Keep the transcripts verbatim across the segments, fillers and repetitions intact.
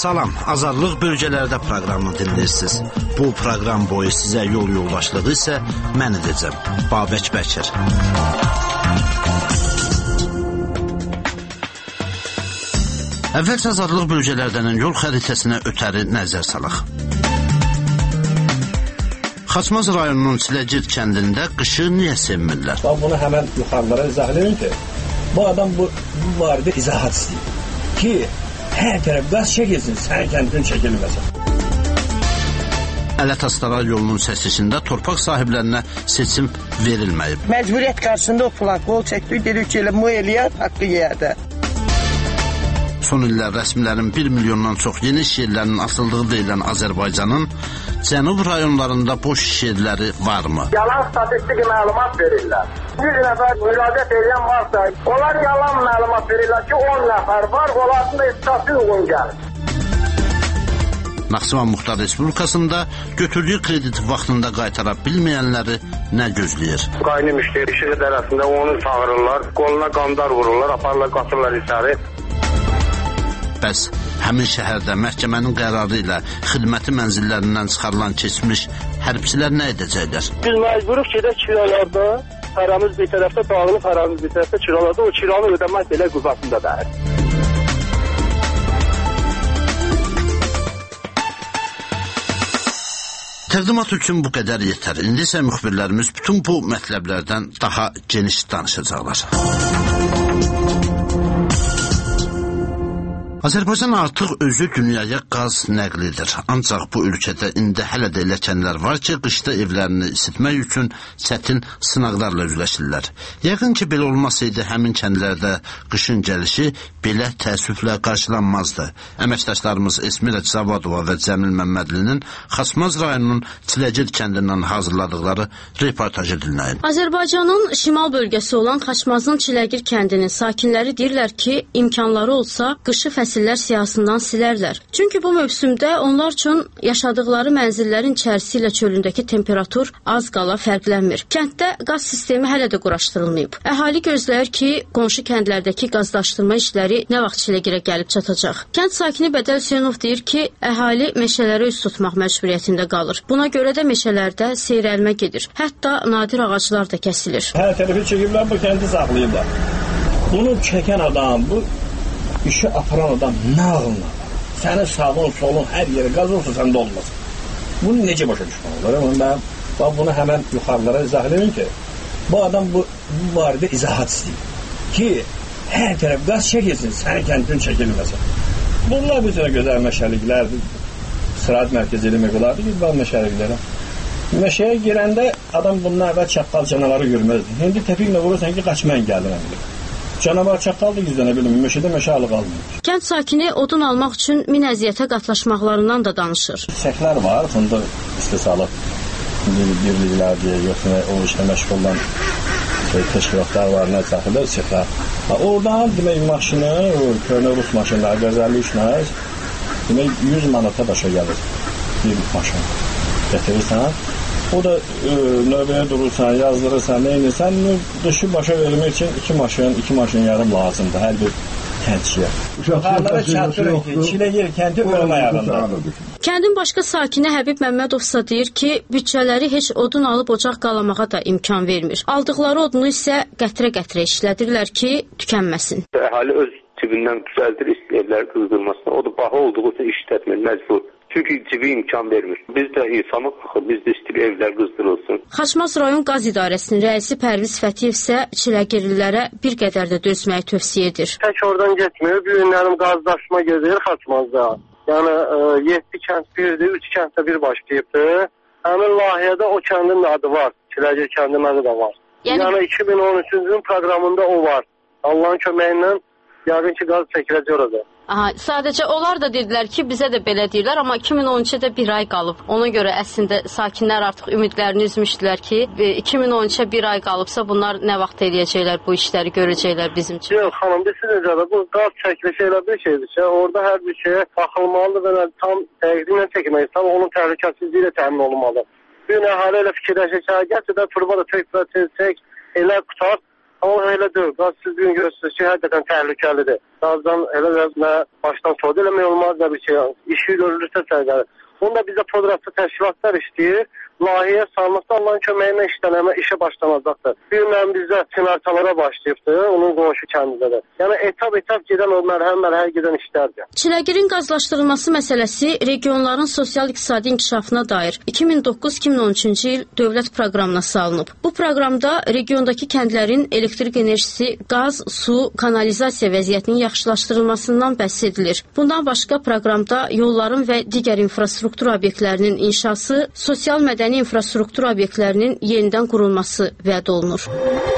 Salam, Azadlıq bölgələrdə proqramını dinləyirsiniz. Bu proqram boyu sizə yol yoldaşlığı isə mən edəcəm, Babək Bəkir. Əvvəlcə Azadlıq bölgələrdən yol xəritəsinə ötəri nəzər salaq. Xaçmaz rayonunun Çiləgir kəndində qışı niyə sevmirlər? Bunu həmən yuxarılara izah edirəm ki, bu adam bu, bu barədə izahat istəyir ki, hər tərəf qaz çəkilsin, sənin kəndin çəkilməsin. Ələt-Astara yolunun səsində torpaq sahiblərinə seçim verilməyib. Məcburiyyət qarşısında oturaq, qol çəkdik, dedik ki, elə mu eləyər, haqqı yeyədə. Son illər rəsmilərin bir milyondan çox yeni iş yerlərinin açıldığı deyilən Azərbaycanın cənub rayonlarında boş iş yerləri varmı? Yalan statistik məlumat verirlər. yüz nəfər müraciət edən varsa, onlar yalan məlumat verirlər ki, on nəfər var, onların da istisası uyğun gəlir. Naxçıvan Muxtar Respublikasında götürdüyü krediti vaxtında qaytara bilməyənləri nə gözləyir? Qaynı müşteri işi tərəfində onu çağırırlar, qoluna qandar vururlar, aparırlar, qatırlar içəri. Bəs həmin şəhərdə məhkəmənin qərarı ilə xidməti mənzillərindən çıxarılan keçmiş hərbçilər nə edəcəklər? Biz məcburuq gedək kiralarda, paramız bir tərəfdə, bağlı paramız bir tərəfdə kiralarda, o kiranı ödəmək belə qüvvəsində dəyir. Təqdimat üçün bu qədər yetər. İndi isə müxbirlərimiz bütün bu mətləblərdən daha geniş danışacaqlar. Azərbaycan artıq özü dünyaya qaz nəql edir. Ancaq bu ölkədə indi hələ də ələkənlər var ki, qışda evlərini isitmək üçün çətin sınaqlarla üzləşirlər. Yəqin ki, belə olmasaydı həmin kəndlərdə qışın gəlişi belə təəssüflə qarşılanmazdı. Əməkdaşlarımız Esmira Cavadova və Cəmil Məmmədlinin Xaçmaz rayonunun Çiləgir kəndindən hazırladıqları reportajı dinləyin. Azərbaycanın şimal bölgəsi olan Xaçmazın Çiləgir kəndinin sakinləri deyirlər ki, imkanları olsa qışı fəsil siyasından silərlər. Çünki bu mövsümdə onlar üçün yaşadıkları mənzillərin içərisi ilə çölündəki temperatur az qala fərqlənmir. Kənddə qaz sistemi hələ də quraşdırılmayıb. Əhali gözləyir ki, qonşu kəndlərdəki qazlaşdırma işləri nə vaxt Çiləgirə gəlib çatacaq. Kənd sakini Bədəl Hüseynov deyir ki, əhali meşələrə üst tutmaq məcburiyyətində qalır. Buna görə də meşələrdə seyrəlmə gedir. Hətta nadir ağaclar da kəsilir. Hər tərəfi çəkiblər, bu kəndi saxlayırlar. Bunu çəkən adam, bu işi aparan adam nə ağılına? Sənin sağın, solun, hər yeri qaz olsa səndə olmaz. Bunu necə başa düşmək olar? Mən, mən bunu həmən yuxarılara izah edirəm ki, bu adam bu, bu barədə izahat istəyir ki, hər tərəf qaz çəkilsin, sənin kəndin çəkilməsin. Bunlar bir sənə gözəl məşəliklərdir, sıraat mərkəzi eləmək olardı, bir bal məşəliklərə. Meşəyə girəndə adam bundan əvvəl çaqqal canavarı görməzdi. İndi təpiklə vurursan ki, qaç mən gəlirəm. Canavar çaqqal da gizlənə bilmir, meşədə meşə alı qalmır. Kənd sakini odun almaq üçün min əziyyətə qatlaşmaqlarından da danışır. Səklər var, fındıq istehsalı birliklər deyə, yoxsa o işlə məşğul olan təşkilatlar var, nə çəxində səklər. Oradan demək maşını, o köhnə rus maşınları, qəzəlli işlə, demək yüz manata başa gəlir bir maşın gətirirsən. O da e, növbəyə durursan, yazdırırsan, neynirsən, dışı başa vermək üçün iki maşın, iki maşın yarım lazımdır hər bir kəndçiyə. Uşaqlara çatdırır ki, Çiləgir kəndi ölüm ayağındadır. Kəndin başqa sakini Həbib Məmmədovsa deyir ki, bütçələri heç odun alıb ocaq qalamağa da imkan vermir. Aldıqları odunu isə qətrə-qətrə işlədirlər ki, tükənməsin. Əhali öz cibindən düzəldir evləri qızdırmasına. O da baha olduğu üçün işlətmir, məcbur. Çünki cibi imkan vermir. Biz də insanıq, biz də istəyir evlər qızdırılsın. Xaçmaz rayon qaz idarəsinin rəisi Pərviz Fətiyev isə Çiləgirlilərə bir qədər də dözməyi tövsiyə edir. Tək oradan getmir, bu günlərim qazlaşma gedir Xaçmazda. Yəni yeddi kənd birdir, üç kənddə bir başlayıbdır. Həmin layihədə o kəndin adı var, Çiləgir kəndin adı da var. Yəni, yəni iki min on üçüncü proqramında o var. Allahın köməyi ilə yəqin ki, qaz çəkiləcək orada. Aha, sadəcə onlar da dedilər ki, bizə də belə deyirlər, amma iki min on üçə bir ay qalıb. Ona görə əslində sakinlər artıq ümidlərini üzmüşdülər ki, iki min on üçə bir ay qalıbsa bunlar nə vaxt eləyəcəklər, bu işləri görəcəklər bizim üçün. Yox, xanım, bilsiniz necədir, bu qaz çəkilişi elə bir şeydir ki, orada hər bir şeyə baxılmalıdır və tam təqdimlə çəkmək, tam onun təhlükəsizliyi ilə təmin olunmalı. Bir əhali elə fikirləşir ki, gerçəkdən turba da çək, çək, elə qutar. Amma elə deyil. Qaz siz gün görürsünüz ki, həqiqətən təhlükəlidir. Qazdan elə nə başdan soğudu eləmək olmaz, nə bir şey. İşi görülürsə sərgəli. Onda bizdə podratlı təşkilatlar işləyir. Layihəyə salmaqda Allahın köməyi ilə işlənmə işə başlanacaqdır. Bir mənim bizdə çınarçalara başlayıbdır, onun qonşu kəndindədir. Yəni etap-etap gedən o mərhələ-mərhələ gedən işlərdir. Çiləgirin qazlaşdırılması məsələsi regionların sosial-iqtisadi inkişafına dair iki min doqquz iki min on üçüncü il dövlət proqramına salınıb. Bu proqramda regiondakı kəndlərin elektrik enerjisi, qaz, su, kanalizasiya vəziyyətinin yaxşılaşdırılmasından bəhs edilir. Bundan başqa proqramda yolların və digər infrastruktur obyektlərinin inşası, sosial mədəni infrastruktur obyektlərinin yenidən qurulması vəd olunur.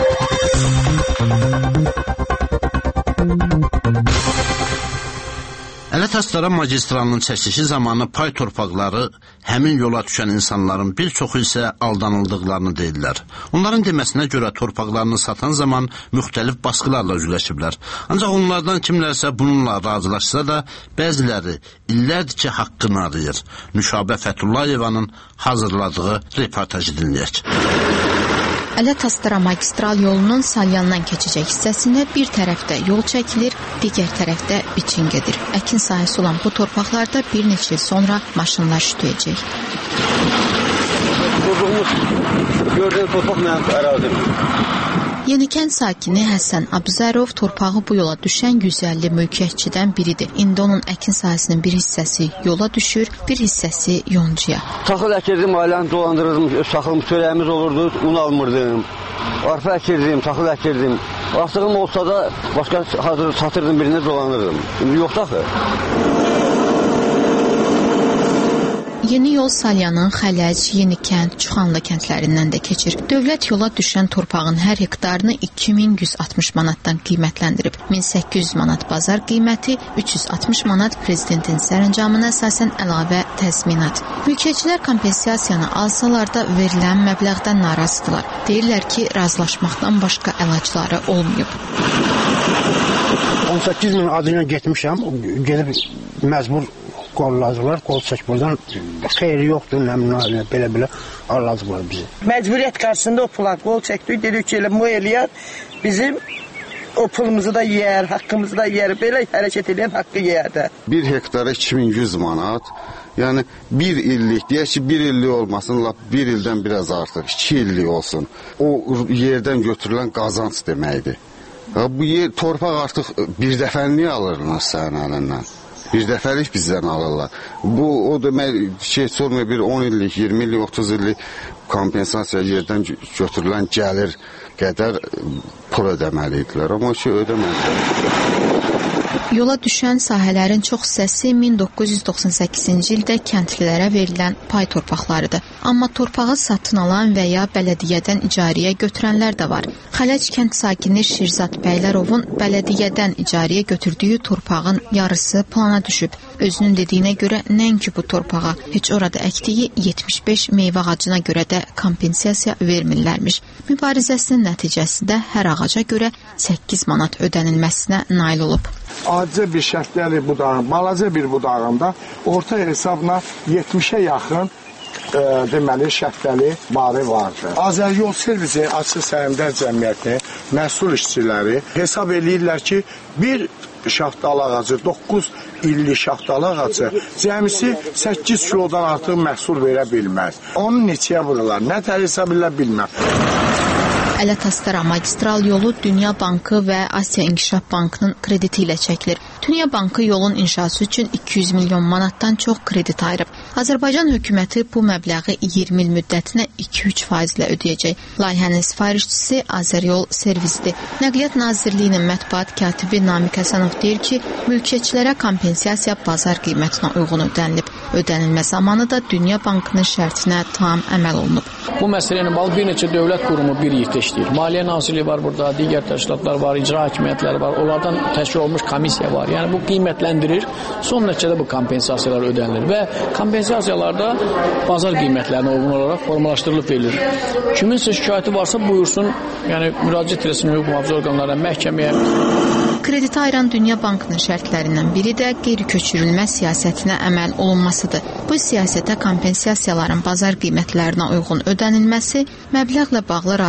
Ələt-Astara magistralının çəkilişi zamanı pay torpaqları həmin yola düşən insanların bir çoxu isə aldanıldıqlarını deyirlər. Onların deməsinə görə torpaqlarını satan zaman müxtəlif baskılarla üzləşiblər. Ancaq onlardan kimlərsə bununla razılaşsa da, bəziləri illərdir ki, haqqını arayır. Nüşabə Fəthullayevanın hazırladığı reportajı dinləyək. Ələt-Astara magistral yolunun Salyandan keçəcək hissəsində bir tərəfdə yol çəkilir, digər tərəfdə biçin gedir. Əkin sahəsi olan bu torpaqlarda bir neçə il sonra maşınlar şütüyəcək. Gördüyünüz torpaq mənim ərazim. Yenikənd sakini Həsən Abuzərov torpağı bu yola düşən yüz əlli mülkiyyətçidən biridir. İndi onun əkin sahəsinin bir hissəsi yola düşür, bir hissəsi yoncuya. Taxıl əkirdim, ailəni dolandırırdım, saxılım, çörəyimiz olurdu, un almırdım. Arpa əkirdim, taxıl əkirdim. Asığım olsa da başqa hazır satırdım, birinə dolanırdım. İndi yoxdur axı. Yeni yol Salyanın Xələc, Yenikənd, Çuxanlı kəndlərindən də keçir. Dövlət yola düşən torpağın hər hektarını iki min yüz altmış manatdan qiymətləndirib. min səkkiz yüz manat bazar qiyməti, üç yüz altmış manat prezidentin sərəncamına əsasən əlavə təzminat. Mülkiyyətçilər kompensasiyanı alsalar da verilən məbləğdən narazıdırlar. Deyirlər ki, razılaşmaqdan başqa əlacları olmayıb. on səkkiz min adıyla getmişəm, gedib məcbur qollazılar, qol çək buradan xeyri yoxdur, nəminə belə-belə arlazıqlar bizi. Məcburiyyət qarşısında o pula qol çəkdik, dedik ki, elə bu eləyər, bizim o pulumuzu da yiyər, haqqımızı da yiyər, belə hərəkət edən haqqı yiyərdə. Bir hektara iki min yüz manat, yəni bir illik, deyək ki, bir illik olmasın, lap bir ildən biraz artıq, iki illik olsun. O yerdən götürülən qazanc deməkdir. Bu yer, torpaq artıq bir dəfənliyə alırlar sənin əlindən. Bir dəfəlik bizdən alırlar. Bu, o demək, şey sormuyor, bir on illik, iyirmi illik, otuz illik kompensasiya yerdən götürülən gəlir qədər pul ödəməlidirlər. Amma o şey ödəməlidirlər. Yola düşən sahələrin çox hissəsi min doqquz yüz doxsan səkkizinci ildə kəndlilərə verilən pay torpaqlarıdır. Amma torpağı satın alan və ya bələdiyyədən icarəyə götürənlər də var. Xələc kənd sakini Şirzad Bəylərovun bələdiyyədən icarəyə götürdüyü torpağın yarısı plana düşüb. Özünün dediyinə görə nəinki bu torpağa, heç orada əkdiyi yetmiş beş meyvə ağacına görə də kompensasiya vermirlərmiş. Mübarizəsinin nəticəsində hər ağaca görə səkkiz manat ödənilməsinə nail olub. Acı bir şərtləri budağın, balaca bir budağında orta hesabla yetmişə yaxın e, deməli şərtləri barı vardır. Azəryol servisi açıq səhmdar cəmiyyəti, məsul işçiləri hesab eləyirlər ki, bir şaxtalı ağacı, doqquz illik şaxtalı ağacı cəmisi səkkiz kilodan artıq məhsul verə bilməz. Onu neçəyə vururlar, nə tər hesab elə bilməm. Ələt-Astara magistral yolu Dünya Bankı və Asiya İnkişaf Bankının krediti ilə çəkilir. Dünya Bankı yolun inşası üçün iki yüz milyon manatdan çox kredit ayırıb. Azərbaycan hökuməti bu məbləği iyirmi il müddətinə iki üç faizlə ödəyəcək. Layihənin sifarişçisi Azəryol Servisdir. Nəqliyyat Nazirliyinin mətbuat katibi Namiq Həsənov deyir ki, mülkiyyətçilərə kompensasiya bazar qiymətinə uyğun ödənilib. Ödənilmə zamanı da Dünya Bankının şərtinə tam əməl olunub. Bu məsələni bağlı bir neçə dövlət qurumu bir yerdə işləyir. Maliyyə Nazirliyi var burada, digər təşkilatlar var, icra hakimiyyətləri var. Onlardan təşkil olmuş komissiya var. Yəni bu qiymətləndirir, son nəticədə bu kompensasiyalar ödənilir və kompensasiyalarda bazar qiymətlərinə uyğun olaraq formalaşdırılıb verilir. Kiminsə şikayəti varsa buyursun, yəni müraciət etsin hüquq mühafizə orqanlarına, məhkəməyə. Krediti ayıran Dünya Bankının şərtlərindən biri də qeyri-köçürülmə siyasətinə əməl olunmasıdır. Bu siyasətə kompensasiyaların bazar qiymətlərinə uyğun ödənilməsi, məbləğlə bağlı razılıq əldə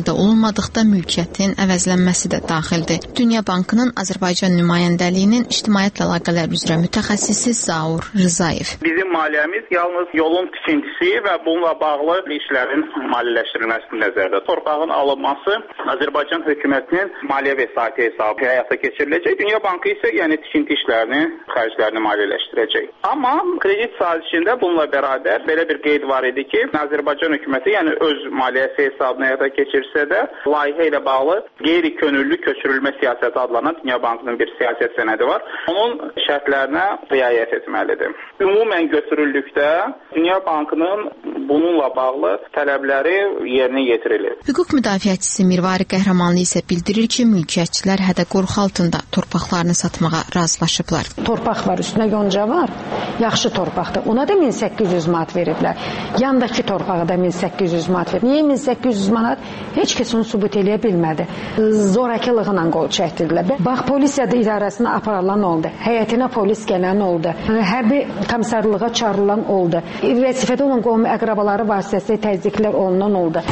əldə olunmadıqda mülkiyyətin əvəzlənməsi də daxildir. Dünya Bankının Azərbaycan nümayəndəliyinin ictimaiyyətlə əlaqələr üzrə mütəxəssisi Zaur Rzayev. Bizim maliyyəmiz yalnız yolun tikintisi və bununla bağlı işlərin maliyyələşdirilməsini nəzərdə. Torpağın alınması Azərbaycan hökumətinin maliyyə vəsaiti hesabı həyata keçiriləcək. Dünya Bankı isə yəni tikinti işlərini, xərclərini maliyyələşdirəcək. Amma kredit sazişində bununla bərabər belə bir qeyd var idi ki, Azərbaycan hökuməti yəni öz maliyyəsi hesabına həyata keçirsə də layihə ilə bağlı qeyri-könüllü köçürülmə siyasəti adlanan Dünya Bankının bir siyasət sənədi var. Onun şərtlərinə riayət etməlidir. Ümumən götürüldükdə Dünya Bankının bununla bağlı tələbləri yerinə yetirilir. Hüquq müdafiəçisi Mirvari Qəhrəmanlı isə bildirir ki, mülkiyyətçilər hədə-qorxu altında torpaqlarını satmağa razılaşıblar. Torpaq var, üstünə yonca var. Yaxşı torpaqdır. Ona da min səkkiz yüz manat veriblər. Yandakı torpağa da min səkkiz yüz manat verib. Niyə min səkkiz yüz manat? Heç kəs onu sübut eləyə bilmədi. Zorakılıqla qol çəkdirdilər. Bax, polisiya idarəsinə aparılan oldu. Həyətinə polis gələn oldu. Hərbi komissarlığa çağırılan oldu. Vəzifədə olan qohum əqrabaları vasitəsilə təzyiqlər olunan oldu.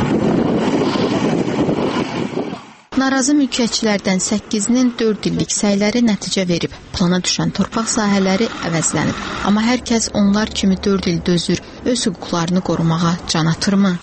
Narazı mülkiyyətçilərdən səkkizinin dörd illik səyləri nəticə verib. Plana düşən torpaq sahələri əvəzlənib. Amma hər kəs onlar kimi dörd il dözür, öz hüquqlarını qorumağa can atırmı?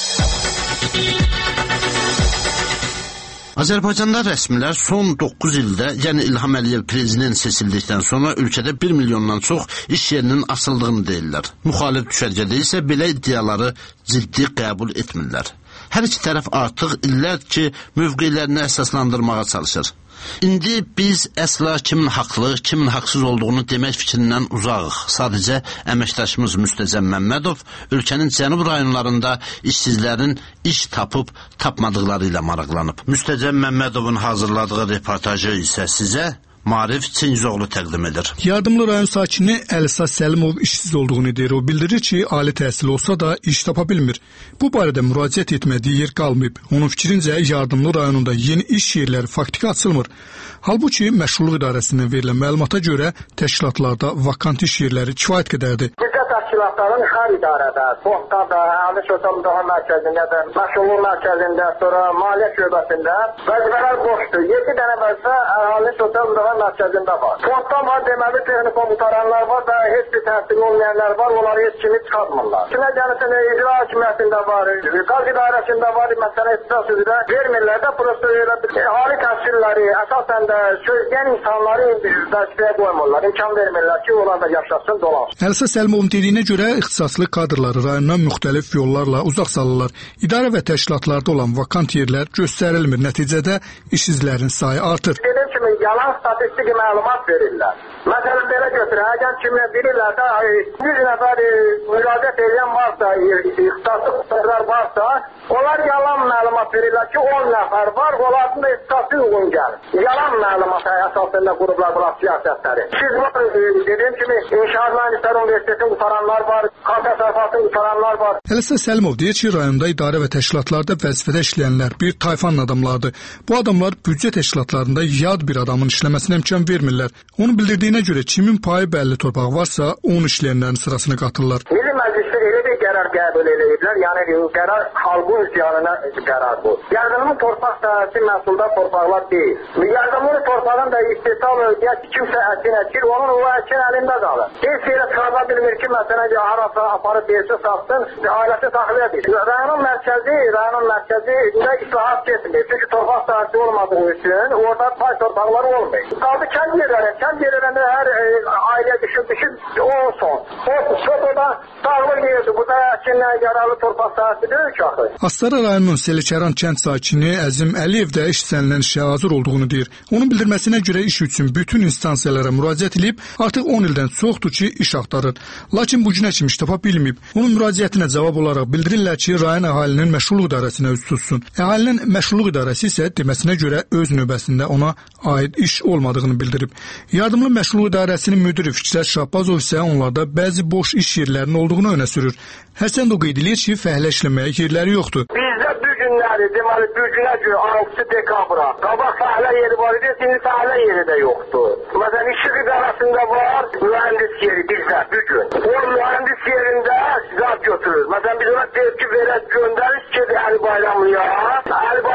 Azərbaycanda rəsmilər son doqquz ildə, yəni İlham Əliyev prezident seçildikdən sonra ölkədə bir milyondan çox iş yerinin asıldığını deyirlər. Müxalif düşərgədə isə belə iddiaları ciddi qəbul etmirlər. Hər iki tərəf artıq illər ki, mövqelərini əsaslandırmağa çalışır. İndi biz əsla kimin haqlı, kimin haqsız olduğunu demək fikrindən uzağıq. Sadəcə əməkdaşımız Müstəzəm Məmmədov ölkənin cənub rayonlarında işsizlərin iş tapıb tapmadıqları ilə maraqlanıb. Müstəzəm Məmmədovun hazırladığı reportajı isə sizə Marif Çingizoğlu təqdim edir. Yardımlı rayon sakini Əlisa Səlimov işsiz olduğunu deyir. O bildirir ki, ali təhsil olsa da iş tapa bilmir. Bu barədə müraciət etmədiyi yer qalmayıb. Onun fikrincə yardımlı rayonunda yeni iş yerləri faktiki açılmır. Halbuki məşğulluq idarəsindən verilən məlumata görə təşkilatlarda vakant iş yerləri kifayət qədərdir. Təşkilatların hər idarədə, Soxtada, Əli Sosial Müdafiə Mərkəzində də, Məşğulluq Mərkəzində, sonra Maliyyə Şöbəsində vəzifələr boşdur. yeddi dənə vəzifə Əli Sosial Müdafiə Mərkəzində var. Fondda var, deməli texnikum qutaranlar var və heç bir təhsil olmayanlar var, onları heç kimi çıxartmırlar. Kimə gəlirsən, icra hakimiyyətində var, qaz idarəsində var, məsələn, ixtisas üzrə vermirlər də, prosto elə bir əhali təhsilləri, əsasən də sözləyən insanları vəzifəyə qoymurlar, imkan vermirlər ki, onlar da yaşasın, dolansın. Əlisa Səlimovun dediyinə görə ixtisaslı kadrları rayondan müxtəlif yollarla uzaq salırlar. İdarə və təşkilatlarda olan vakant yerlər göstərilmir. Nəticədə işsizlərin sayı artır. Dediyim kimi, yalan statistik məlumat verirlər. Məsələn, belə götürək, əgər kimlə bilirlər də yüz nəfər müraciət edən varsa, ixtisaslı kadrlar varsa, onlar yalan məlumat verirlər ki, on nəfər var, onların da ixtisaslı uyğun gəlir. Yalan məlumat əsasında qurublar bunlar siyasətləri. Siz var, dediyim kimi, İnşaat Mühəndisləri Universitetinin qutaranlar var, Xalq Təsərrüfatının qutaranlar var. Əlisa Səlimov deyir ki, rayonda idarə və təşkilatlarda vəzifədə işləyənlər bir tayfanın adamlardır. Bu adamlar büdcə təşkilatlarında yad bir adamın işləməsinə imkan vermirlər. Onu bildirdiyinə görə kimin payı bəlli torpağı varsa, onun işləyənlərin sırasına qatırlar. Milli Məclisdə elə bir qərar qəbul ediblər, yəni qərar xalqın üsyanına qərar bu. Yardımlı torpaq sahəsi məhsuldar torpaqlar deyil. Yardımlı torpağın da istehsal ölkəyə kimsə əkin əkir, onun o əkin əlində qalır. Heç yerə çıxarda bilmir ki, məsələn, harasa aparıb birisi satsın, ailəsi saxlaya bilir. Rayonun mərkəzi, rayonun mərkəzi də islahat getmir. Çünki torpaq sahəsi olmadığı üçün orada pay torpaqları olmuyor. Qaldı kənd yerləri, kənd yerlərində hər e, ailə düşüb düşüb o son. O Sotoda dağlıq yerdir. Burada əkinlər yararlı torpaq sahəsi deyil ki, axı. Astara rayonunun Selikəran kənd sakini Əzim Əliyev də iş sənilən işə hazır olduğunu deyir. Onun bildirməsinə görə iş üçün bütün instansiyalara müraciət edib, artıq on ildən çoxdur ki, iş axtarır. Lakin bu günə kimi iş tapa bilməyib. Onun müraciətinə cavab olaraq bildirirlər ki, rayon əhalinin məşğulluq idarəsinə üz tutsun. Əhalinin məşğulluq idarəsi isə deməsinə görə öz növbəsində ona aid iş olmadığını bildirib. Yardımlı məşğulluq idarəsinin müdiri Fikrət Şahbazov isə onlarda bəzi boş iş yerlərinin olduğunu önə sürür. Hərçənd o qeyd edir ki, fəhlə işləməyə yerləri yoxdur. Bizdə bu günləri, deməli, bu günə görə altıncı dekabra qabaq fəhlə yeri var idi, şimdi fəhlə yeri də yoxdur. Məsələn, işıq idarəsində var, mühəndis yeri bizdə bu gün. O mühəndis yerində zat götürür. Məsələn, biz ona tepki verək göndəriş ki, Əli Bayramlıya. Əli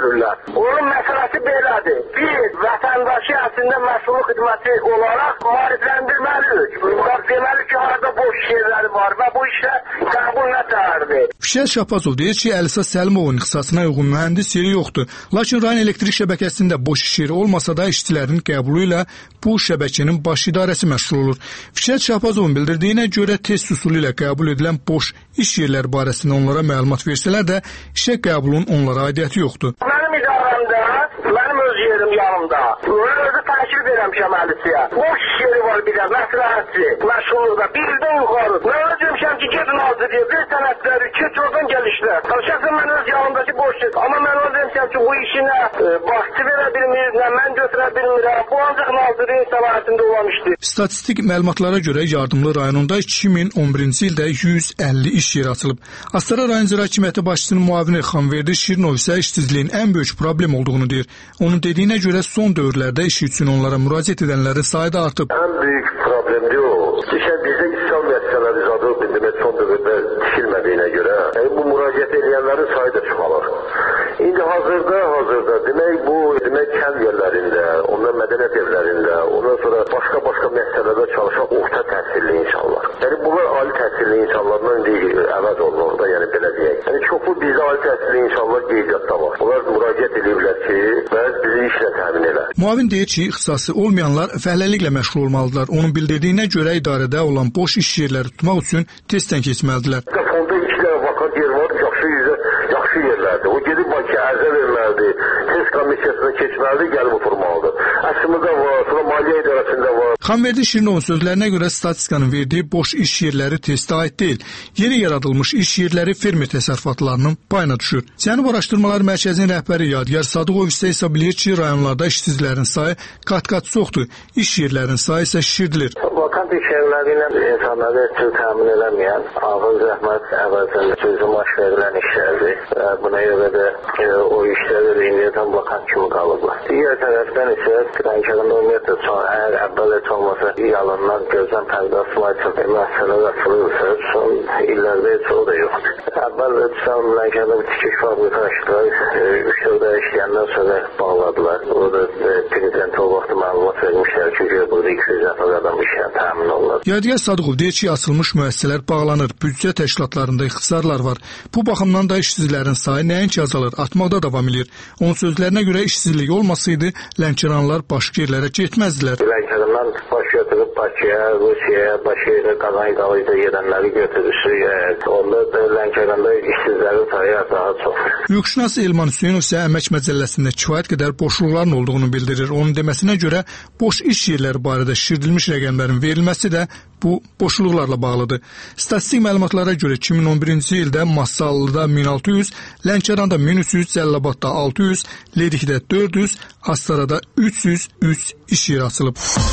götürürlər. Onun məsələsi belədir. Biz vətəndaşı əslində məsulluq xidməti olaraq maarifləndirməliyik. Bunlar deməli ki, harada boş yerləri var və bu işə qəbul nətərdir. Fişəl Şahbazov deyir ki, Əlisa Səlimovun ixtisasına uyğun mühəndis yeri yoxdur. Lakin rayon elektrik şəbəkəsində boş iş yeri olmasa da işçilərin qəbulu ilə bu şəbəkənin baş idarəsi məşğul olur. Fişəl Şahbazovun bildirdiyinə görə test üsulu ilə qəbul edilən boş iş yerləri barəsində onlara məlumat versələr də işə qəbulun onlara aidiyyəti yoxdur. Mənim idarəmdə, mənim öz yerim yanımda. Özü təkil verəmişəm Əlisiyə. Boş iş yeri var bir də, məsləhətçi, məşğulluqda. Bir ildən yuxarı. Mən öz demişəm ki, gedin azdır deyə, bir sənətləri, keç oradan gəlişlər. Şəxsən mən öz yanımdakı boş yer. Amma mən öz demişəm ki, bu işinə e, başçı verə bilmir, nə mən götürə bilmirəm. Bu ancaq nazirin səlahiyyətində olan işdir. Statistik məlumatlara görə Yardımlı rayonunda iki min on birinci ildə yüz əlli iş yeri açılıb. Astara rayon icra hakimiyyəti başçısının müavini Xanverdi Şirinov isə işsizliyin ən böyük problem olduğunu deyir. Onun dediyinə görə son dövrlərdə iş üçün onlara müraciət edənlərin sayı da artıb. Ən böyük problem yox. İşə bizdə istihdam müəssisələri zadı demək son dövrdə tikilmədiyinə görə yəni bu müraciət edənlərin sayı da çoxalır. İndi hazırda hazırda demək bu demək kənd yerlərində, ondan mədəniyyət evlərində, ondan sonra başqa-başqa müəssisələrdə çalışan orta təhsilli insanlar. Yəni bunlar ali təhsilli insanlardan indi əvəz olunur da, yəni belə deyək. Yəni çoxu bizdə ali təhsilli insanlar qeydiyyatda var. Onlar müraciət edirlər ki, bəs bizi işlə təmin elə. Müavin deyir ki, ixtisası olmayanlar fəhləliklə məşğul olmalıdırlar. Onun bildirdiyinə görə idarədə olan boş iş yerləri tutmaq üçün testdən keçməlidirlər. Fonda iki dənə vakant yer var, yaxşı yerlər, yaxşı yerlərdir. O gedib Bakıya ərizə verməlidir, test komissiyasına keçməlidir, gəlib oturmalıdır. Əslində var, sonra maliyyə idarəsində var. Xanverdi Şirinovun sözlərinə görə statistikanın verdiyi boş iş yerləri testə aid deyil. Yeni yaradılmış iş yerləri fermer təsərrüfatlarının payına düşür. Cənub Araşdırmalar Mərkəzinin rəhbəri Yadigar Sadıqov isə hesab edir ki, rayonlarda işsizlərin sayı qat-qat çoxdur. İş yerlərinin sayı isə şişirdilir. Vakant iş yerləri ilə insanları tür təmin eləməyən, ağır zəhmət əvəzində sözü baş verilən işlərdir. Buna görə də e, o işlərdə də indiyədən vakant kimi qalıblar. Digər tərəfdən isə Lənkəranda ümumiyyətlə əgər əvvəl heç olmasa yalandan gözdən pərdə asma üçün məsələlər açılırsa, son illərdə heç o da yoxdur. Əvvəl sən Lənkəranda bir tikiş fabrika açdılar, üç dördə işləyəndən sonra bağladılar. Orada e, prezidentə o vaxt məlumat vermişlər ki, burada iki yüz nəfər adam işləyən təmin olunur. Yadigar Sadıqov deyir ki, açılmış müəssisələr bağlanır, büdcə təşkilatlarında ixtisarlar var. Bu baxımdan da işsizlərin sayı nəinki azalır, artmaqda davam edir. Onun sözlərinə görə işsizlik olmasaydı, Lənkəranlar başqa yerlərə getməzdilər. Lənkərandan baş götürüb Bakıya, Rusiyaya, başqa yerə qazan qalıcı gedənləri götürürsük. Onda da Lənkəranda işsizlərin sayı daha çoxdur. Hüquqşünas Elman Hüseynov isə Əmək Məcəlləsində kifayət qədər boşluqların olduğunu bildirir. Onun deməsinə görə boş iş yerləri barədə şişirdilmiş rəqəmlərin verilməsi də bu boşluqlarla bağlıdır. Statistik məlumatlara görə iki min on birinci ildə Masallıda min altı yüz, Lənkəranda min üç yüz, Cəlilabadda altı yüz, Ledikdə dörd yüz, Astarada üç yüz üç iş yeri açılıb.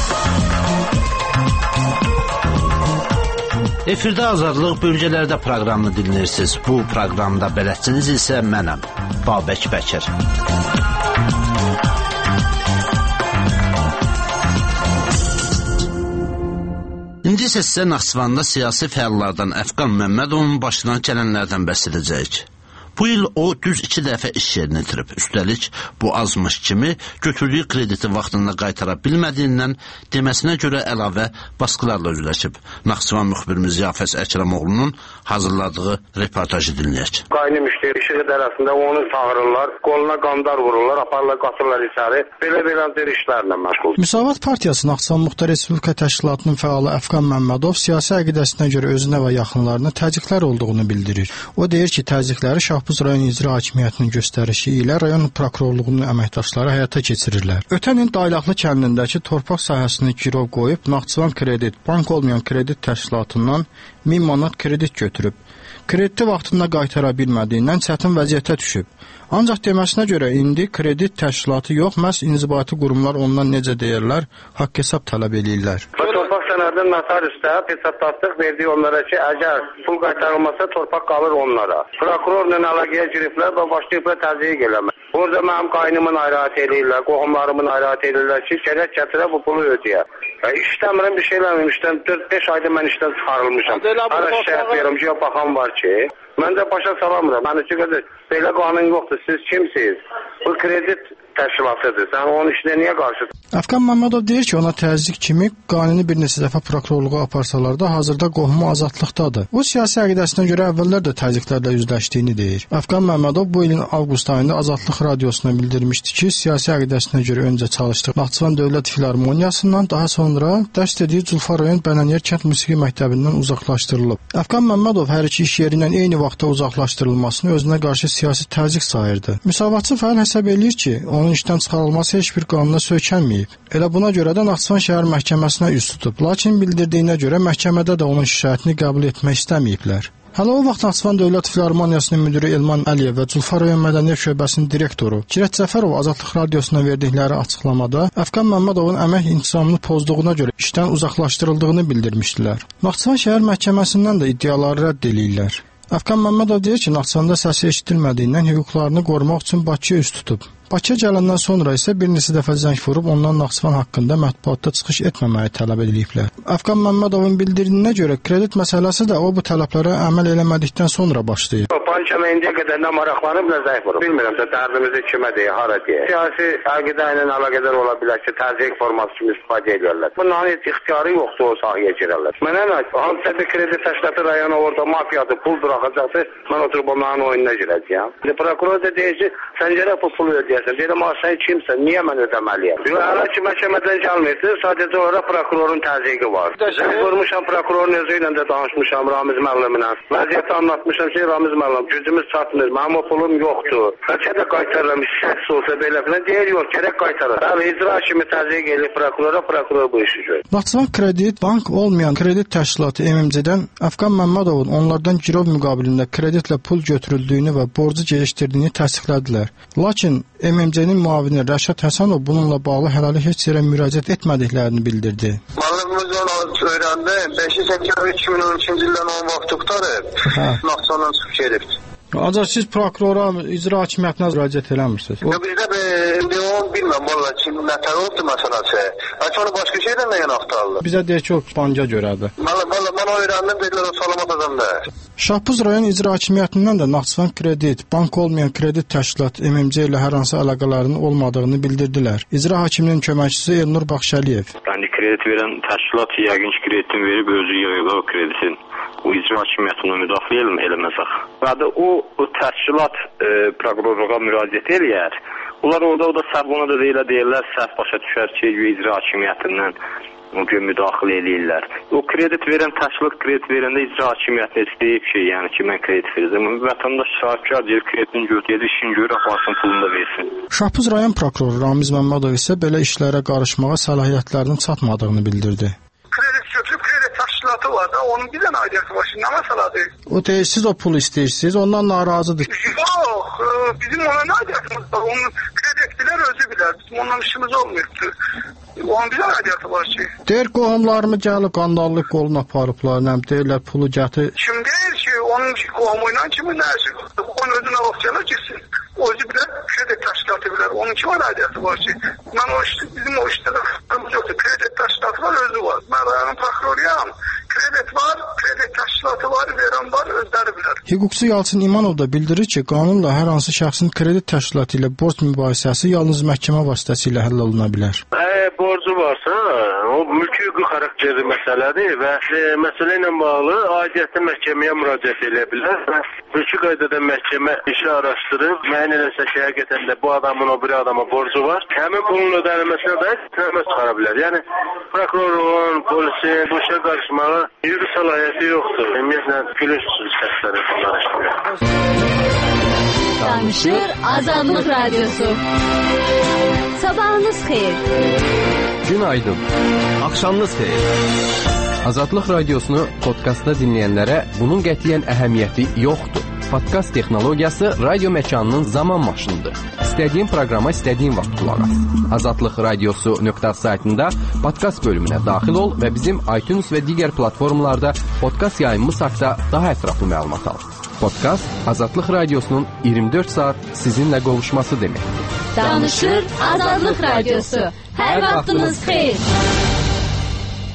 Efirdə Azadlıq bölgələrdə proqramını dinləyirsiniz. Bu proqramda bələdçiniz isə mənəm, Babək Bəkir. İndi isə sizə Naxçıvanda siyasi fəallardan Əfqan Məmmədovun başına gələnlərdən bəhs edəcəyik. Bu il o düz iki dəfə iş yerini itirib. Üstəlik, bu azmış kimi götürdüyü krediti vaxtında qaytara bilmədiyindən deməsinə görə əlavə baskılarla üzləşib. Naxçıvan müxbirimiz Yafəs Əkrəmoğlu'nun hazırladığı reportajı dinləyək. Qaynım işləyir, işığı dərəsində onu çağırırlar, qoluna qandar vururlar, aparırlar, qatırlar içəri. Belə-belə bir işlərlə məşğul. Müsavat Partiyası Naxçıvan Muxtar Respublika Təşkilatının fəalı Əfqan Məmmədov siyasi əqidəsinə görə özünə və yaxınlarına təzyiqlər olduğunu bildirir. O deyir ki, təzyiqləri Şahbuz rayon icra hakimiyyətinin göstərişi ilə rayon prokurorluğunun əməkdaşları həyata keçirirlər. Ötən il Daylaqlı kəndindəki torpaq sahəsini girov qoyub Naxçıvan Kredit, bank olmayan kredit təşkilatından min manat kredit götürüb. Krediti vaxtında qaytara bilmədiyindən çətin vəziyyətə düşüb. Ancaq deməsinə görə indi kredit təşkilatı yox, məhz inzibati qurumlar ondan necə deyirlər, haqq hesab tələb edirlər. Torpaq sənədinin notariusda hesabdatlıq verdiyi onlara ki, əgər pul qaytarılmasa torpaq qalır onlara. Prokurorla əlaqəyə giriblər və başlayıblar təzyiq eləmək. Burada mənim qaynımı narahat edirlər, qohumlarımı narahat edirlər ki, gərək gətirə bu pulu ödəyə. İşləmirəm, bir şey eləmirəm, işdən dörd beş ayda mən işdən çıxarılmışam. Hələ şəhət verim ki, baxan var ki, mən də başa salamıram. Mən üçün qədər belə qanun yoxdur, siz kimsiniz? Bu kredit təşkilatıdır. Sən onun işinə niyə qarşı? Əfqan Məmmədov deyir ki, ona təzyiq kimi qanuni bir neçə dəfə prokurorluğa aparsalar da hazırda qohumu azadlıqdadır. O siyasi əqidəsinə görə əvvəllər də təzyiqlərlə üzləşdiyini deyir. Əfqan Məmmədov bu ilin avqust ayında Azadlıq radiosuna bildirmişdi ki, siyasi əqidəsinə görə öncə çalışdığı Naxçıvan Dövlət Filarmoniyasından, daha sonra dərs dediyi Culfa rayon Bənənyer kənd musiqi məktəbindən uzaqlaşdırılıb. Əfqan Məmmədov hər iki iş yerindən eyni vaxtda uzaqlaşdırılmasını özünə qarşı siyasi təzyiq sayırdı. Müsavatçı fəal hesab eləyir ki, onun işdən çıxarılması heç bir qanuna söykənməyib. Elə buna görə də Naxçıvan şəhər məhkəməsinə üz tutub. Lakin bildirdiyinə görə məhkəmədə də onun şikayətini qəbul etmək istəməyiblər. Hələ o vaxt Naxçıvan Dövlət Filarmoniyasının müdiri Elman Əliyev və Culfa rayon Mədəniyyət şöbəsinin direktoru Kirət Cəfərov Azadlıq radiosuna verdikləri açıqlamada Əfqan Məmmədovun əmək intizamını pozduğuna görə işdən uzaqlaşdırıldığını bildirmişdilər. Naxçıvan şəhər məhkəməsindən də iddiaları rədd eləyirlər. Əfqan Məmmədov deyir ki, Naxçıvanda səsi eşidilmədiyindən hüquqlarını qorumaq üçün Bakıya üz tutub. Bakıya gələndən sonra isə bir neçə dəfə zəng vurub ondan Naxçıvan haqqında mətbuatda çıxış etməməyi tələb ediliblər. Əfqan Məmmədovun bildirdiyinə görə kredit məsələsi də o bu tələblərə əməl eləmədikdən sonra başlayıb. Bankama indiyə qədər nə maraqlanıb, nə zəng vurub. Bilmirəm də dərdimizi kimə deyə, hara deyə. Siyasi əqidə ilə əlaqədar ola bilər ki, təzyiq forması kimi istifadə edirlər. Bunların heç ixtiyarı yoxdur, o sahəyə girərlər. Mənə nə? Hansısa bir kredit təşkilatı rayonu orada mafiyadır, pul buraxacaqsa, mən oturub onların oyununa girəcəyəm. Prokuror da deyir ki, sən gərək bu pulu ödəyəsən. Deyirəm, sən kimsən, niyə mən ödəməliyəm? Hələ ki, məhkəmədən gəlmirdir, sadəcə orada prokurorun təzyiqi var. Zəng vurmuşam, prokurorun özü ilə də danışmışam, Ramiz müəllimlə. Vəziyyəti anlatmışam ki, Ramiz müəllim, gücümüz çatmır, mənim o pulum yoxdur. Bəlkə də qaytarılmış, şəxs olsa belə filan, deyir, yox, gərək qaytarır. Bəli, icra kimi təzyiq eləyir prokurora, prokuror bu işi görür. Naxçıvan Kredit, bank olmayan kredit təşkilatı M M C-dən Əfqan Məmmədovun onlardan girov müqabilində kreditlə pul götürüldüyünü və borcu gecikdirdiyini təsdiqlədilər. Lakin M M C-nin müavini Rəşad Həsənov bununla bağlı hələlik heç yerə müraciət etmədiklərini bildirdi. Müəllimimiz onu öyrəndim. beşinci sentyabr iki min on ikinci ildən on vaxt tutarıb. Naxçıvandan çıxıb gedibdir. Ancaq siz prokurora, icra hakimiyyətinə müraciət eləmirsiniz. O... Bizdə indi onu bilməm, valla kim nətər oldu məsələsi. Bəlkə onu başqa şeydən də yana axtarılır. Bizə deyək ki, o banka görədir. Valla, valla, mən o öyrəndim, dedilər o salamat adamda. Şahbuz rayon icra hakimiyyətindən də Naxçıvan Kredit, bank olmayan kredit təşkilat M M C ilə hər hansı əlaqələrinin olmadığını bildirdilər. İcra hakiminin köməkçisi Elnur Baxşəliyev. Yəni kredit verən təşkilat yəqin ki, kreditin verib özü yığıb o kreditin. O icra hakimiyyətinə müdaxilə eləməzək. Və də o, o təşkilat e, prokurorluğa müraciət eləyər. Onlar orada, o da səhv ona da deyilə deyirlər, səhv başa düşər ki, icra hakimiyyətindən o gün müdaxilə eləyirlər. O kredit verən təşkilat kredit verəndə icra hakimiyyətinə istəyib ki, yəni ki, mən kredit verəcəm. Vətəndaş sahibkar deyir, kreditin götürür, işin görür, aparsın, pulunu da versin. Şahbuz rayon prokuroru Ramiz Məmmədov isə belə işlərə qarışmağa səlahiyyətlərinin çatmadığını bildirdi. Kredit götürüb kredit təşkilatı var da, onun bir dənə aidiyyəti var. Nə məsələdir? O deyir, siz o pulu istəyirsiniz, ondan narazıdır. Yox, bizim ona nə aidiyyətimiz var? Onun kreditçilər özü bilər, bizim ondan işimiz olmuyordur. Onun bir dənə aidiyyəti var ki. Deyir, qohumlarımı gəlib qandallıq qoluna aparıblar, nəm deyirlər, pulu gətir. Kim deyir ki, onun qohumuyla kimi nə işi? Onun özünə vaxtiyana gitsin. O özü bilər, kredit təşkilatı bilər. Onun kim aidiyyəti var ki? Mən o işte, bizim o işdə də fıqqımız yoxdur. Kredit təşkilatı var, özü var. Mən rayonun prokuroruyam. Kredit var, kredit təşkilatı var, verən var, özləri bilər. Hüquqçu Yalçın İmanov da bildirir ki, qanunla hər hansı şəxsin kredit təşkilatı ilə borc mübahisəsi yalnız məhkəmə vasitəsilə həll oluna bilər. Əgər borcu varsa, o mülki hüquq xarakterli məsələdir və e, məsələ ilə bağlı aidiyyətli məhkəməyə müraciət edə bilər. Mülki qaydada məhkəmə işi araşdırıb, müəyyən eləsə ki, həqiqətən də bu adamın o bir adama borcu var. Həmin pulun ödənilməsinə də tələb çıxara bilər. Yəni prokurorun, polisin bu işə qarışmağa yürü səlahiyyəti yoxdur. Ümumiyyətlə gülünç səsləri bunlar işləyir. Danışır Azadlıq Radyosu. Sabahınız xeyir. Günaydın. Axşamınız xeyir. Azadlıq Radiosunu podkastda dinləyənlərə bunun qətiyyən əhəmiyyəti yoxdur. Podkast texnologiyası radio məkanının zaman maşınıdır. İstədiyin proqrama istədiyin vaxt qulaq as. azadlıq radiosu nöqtə saytında podkast bölümünə daxil ol və bizim iTunes və digər platformalarda podkast yayımımız haqqında daha ətraflı məlumat al. Podkast Azadlıq Radiosunun iyirmi dörd saat sizinlə qovuşması deməkdir. Danışır Azadlıq Radiosu. Hər vaxtınız xeyir.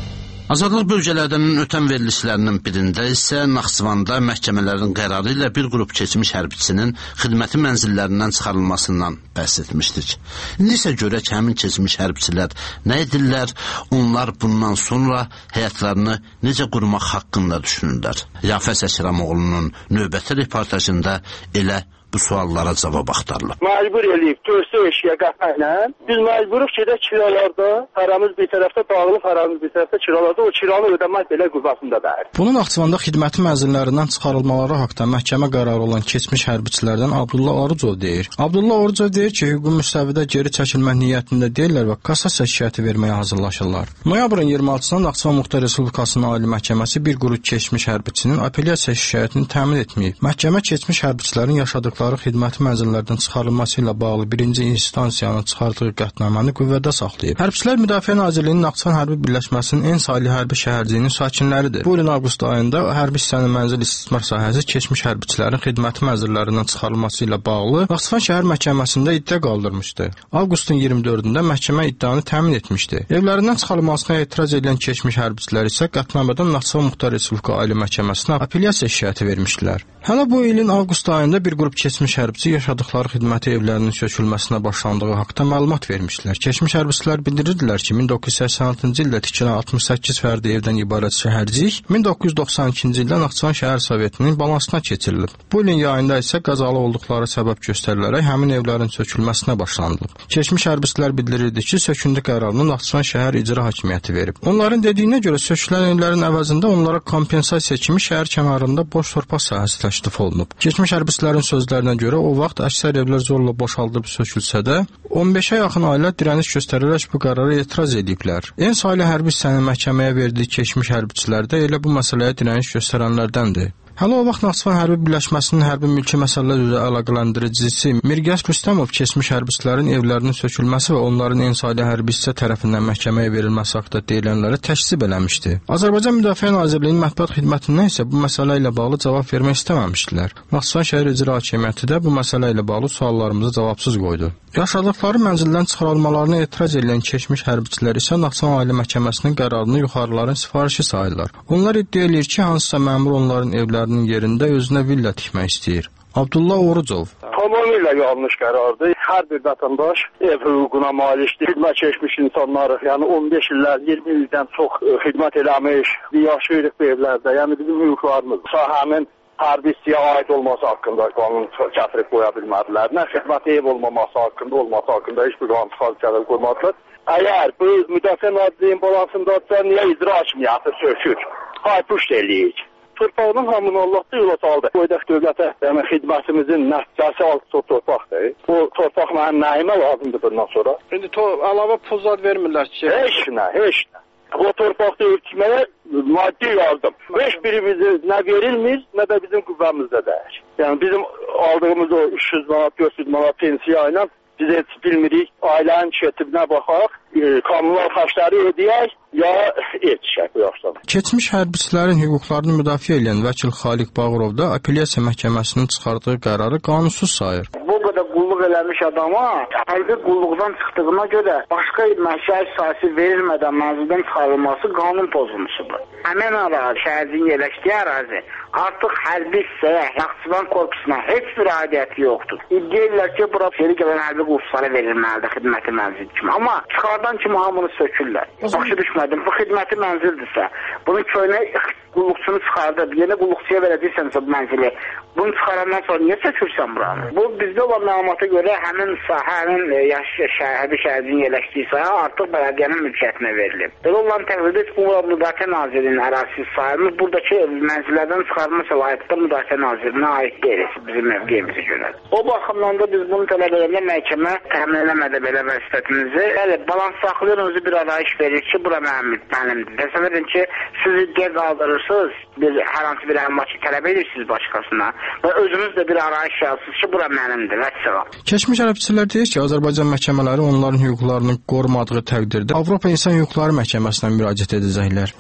Azadlıq bölgələrinin ötən verilişlərinin birində isə Naxçıvanda məhkəmələrin qərarı ilə bir qrup keçmiş hərbiçinin xidməti mənzillərindən çıxarılmasından bəhs etmişdik. İndi isə görək həmin keçmiş hərbçilər nə edirlər, onlar bundan sonra həyatlarını necə qurmaq haqqında düşünürlər. Yafəs Əkramoğlu'nun növbəti reportajında elə bu suallara cavab axtarılıb. Məcbur eləyib dörsə eşiyə qətlə. Biz məcburuq ki, kiralarda, paramız bir tərəfdə bağlı, paramız bir tərəfdə kiralarda, o kiranı ödəmək belə qüvvəsində deyil. Bunun Naxçıvanda xidməti mənzillərindən çıxarılmaları haqqında məhkəmə qərarı olan keçmiş hərbiçilərdən Abdullah Orucov deyir. Abdullah Orucov deyir ki, hüquqi müstəvidə geri çəkilmək niyyətində deyirlər və kassasiya şikayəti verməyə hazırlaşırlar. Noyabrın iyirmi altısında Naxçıvan Muxtar Respublikasının Ali Məhkəməsi bir qrup keçmiş hərbiçinin apellyasiya şikayətini təmin etməyib. Məhkəmə keçmiş hərbiçilərin yaşadıqları xidməti mənzillərdən çıxarılması ilə bağlı birinci instansiyanın çıxardığı qətnaməni qüvvədə saxlayıb. Hərbçilər Müdafiə Nazirliyinin Naxçıvan Hərbi Birləşməsinin en saylı hərbi şəhərciyinin sakinləridir. Bu ilin avqust ayında hərbi hissənin mənzil istismar sahəsi keçmiş hərbiçilərin xidməti mənzillərindən çıxarılması ilə bağlı Naxçıvan şəhər məhkəməsində iddia qaldırmışdı. Avqustun iyirmi dördündə məhkəmə iddianı təmin etmişdi. Evlərindən çıxarılmasına etiraz edən keçmiş hərbiçilər isə qətnamədən Naxçıvan Muxtar Respublika Ali Məhkəməsinə apellyasiya şikayəti vermişdilər. Hələ bu ilin avqust ayında bir qrup keçmiş hərbiçi yaşadıkları xidməti evlərinin sökülməsinə başlandığı haqqında məlumat vermişdilər. Keçmiş hərbiçilər bildirirdilər ki, min doqquz yüz səksən altıncı ildə tikilən altmış səkkiz fərdi evdən ibarət şəhərcik min doqquz yüz doxsan ikinci ildə Naxçıvan Şəhər Sovetinin balansına keçirilib. Bu ilin yayında isə qəzalı olduqları səbəb göstərilərək həmin evlərin sökülməsinə başlanılıb. Keçmiş hərbiçilər bildirirdi ki, söküntü qərarını Naxçıvan Şəhər İcra Hakimiyyəti verib. Onların dediyinə görə sökülən evlərin əvəzində onlara kompensasiya kimi şəhər kənarında boş torpaq sahəsi təklif olunub. Keçmiş hərbiçilərin sözlərinə görə o vaxt əksər evlər zorla boşaldılıb sökülsə də, on beşə yaxın ailə dirəniş göstərərək bu qərara etiraz ediblər. En saylı hərbi hissənin məhkəməyə verdiyi keçmiş hərbiçilər də elə bu məsələyə dirəniş göstərənlərdəndir. Hələ o vaxt Naxçıvan Hərbi Birləşməsinin hərbi mülki məsələlər üzrə əlaqələndiricisi Mirgəs Rüstəmov keçmiş hərbiçilərin evlərinin sökülməsi və onların en saylı hərbi hissə tərəfindən məhkəməyə verilməsi haqqında deyilənlərə təkzib eləmişdi. Azərbaycan Müdafiə Nazirliyinin mətbuat xidmətindən isə bu məsələ ilə bağlı cavab vermək istəməmişdilər. Naxçıvan Şəhər İcra Hakimiyyəti də bu məsələ ilə bağlı suallarımızı cavabsız qoydu. Yaşadıkları mənzildən çıxarılmalarına etiraz edən keçmiş hərbiçilər isə Naxçıvan Ali Məhkəməsinin qərarını yuxarıların sifarişi sayırlar. Onlar iddia edir ki, hansısa məmur onların evlərinin yerində özünə villa tikmək istəyir. Abdullah Orucov. Tamamilə yanlış qərardır. Hər bir vətəndaş ev hüququna malikdir. Xidmət çəkmiş insanlar, yəni on beş illər, iyirmi ildən çox xidmət eləmiş, yaşayırıq bu evlərdə. Yəni bizim hüquqlarımız sahənin hərbi hissəyə aid olması haqqında qanun gətirib qoya bilmədilər. Nə xidmət ev olmaması haqqında, olması haqqında heç bir qanun gətirib qoymadılar. Əgər bu Müdafiə Nazirliyinin balansındadırsa, niyə icra hakimiyyəti sökür? Haypuş eləyik. Torpağının hamını Allah da yola saldı. Qoydaq dövlətə, yəni xidmətimizin nəticəsi altı torpaqdır. O torpaq mənim nəyimə lazımdır bundan sonra? İndi əlavə pul zad vermirlər ki. Heç nə, heç nə. O torpaqda örtməyə maddi yardım. Heç birimizi nə verilmir, nə də bizim qüvvəmizdə deyil. Yəni bizim aldığımız o üç yüz manat, dörd yüz manat pensiya ilə biz heç bilmirik, ailənin şəklinə baxaq, kommunal xərcləri ödəyək, ya yetişək bu yaşdan. Keçmiş hərbiçilərin hüquqlarını müdafiə edən vəkil Xaliq Bağırov da apellyasiya məhkəməsinin çıxardığı qərarı qanunsuz sayır. Bu qədər qulluq eləmiş adama hərbi qulluqdan çıxdığına görə başqa məşəyi sahəsi verilmədən mənzildən çıxarılması qanun pozuntusudur. Həmin ərazi, şəhərin yerləşdiyi ərazi artıq hərbi hissəyə, Naxçıvan korpusuna heç bir aidiyyəti yoxdur. İddia edirlər ki, bura geri gələn hərbi kurslara verilməlidir xidməti mənzil kimi. Amma çıxardan kimi hamını sökürlər. Başa düşmədim, bu xidməti mənzildirsə, bunu köynə qulluqçunu çıxardıb, yeni qulluqçuya verəcəksənsə bu mənzili, bunu çıxarandan sonra niyə sökürsən buranı? Bu bizdə olan məlumata görə həmin sahənin hərbi şəhərin yerləşdiyi sahə artıq bələdiyyənin mülkiyyətinə verilib. Belə olan təqdirdə bu Müdafiə Nazirliyinin ərazisi sayılır. Buradakı mənzillərdən çıxarma səlahiyyəti Müdafiə Nazirinə aid deyil, bizim mövqeyimizə görə. O baxımdan da biz bunu tələb edəndə məhkəmə təmin eləmədi belə vəzifətimizi. Bəli, balans saxlayan özü bir arayış verir ki, bura mənim, mənimdir. Təsəvvür edin ki, siz iddia qaldırırsınız, bir, hər hansı bir əmlakı tələb edirsiniz başqasına və özünüz də bir arayış yazırsınız ki, bura mənimdir. Vəssalam. Keçmiş hərbiçilər deyir ki, Azərbaycan məhkəmələri onların hüquqlarını qorumadığı təqdirdə Avropa İnsan Hüquqları Məhkəməsinə müraciət edəcəklər.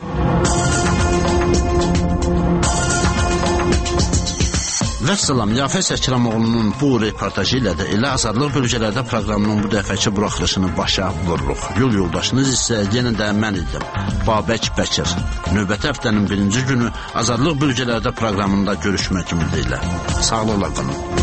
Vəssalam, Yafət Əkramoğlu'nun bu reportajı ilə də elə azadlıq bölgələrdə proqramının bu dəfəki buraxılışını başa vururuq. Yol yoldaşınız isə yenə də mən idim, Babək Bəkir. Növbəti həftənin birinci günü azadlıq bölgələrdə proqramında görüşmək ümidilə. Sağ olun.